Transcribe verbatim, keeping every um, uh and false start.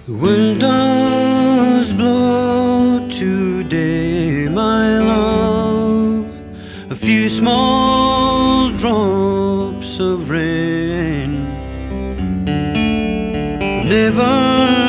The wind does blow today, my love, a few small drops of rain. Never